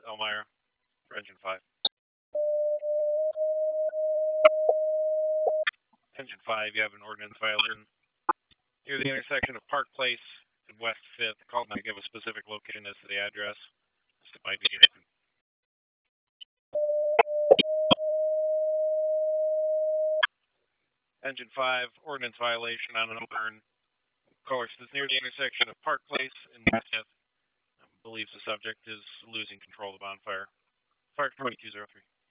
Elmira for engine 5. Engine 5, you have an ordinance violation near the intersection of Park Place and West 5th. Call might give a specific location as to the address. It might be different. Engine 5, ordinance violation on an burn. Of course, it's near the intersection of Park Place and West 5th. Believes the subject is losing control of the bonfire. Fire 2203.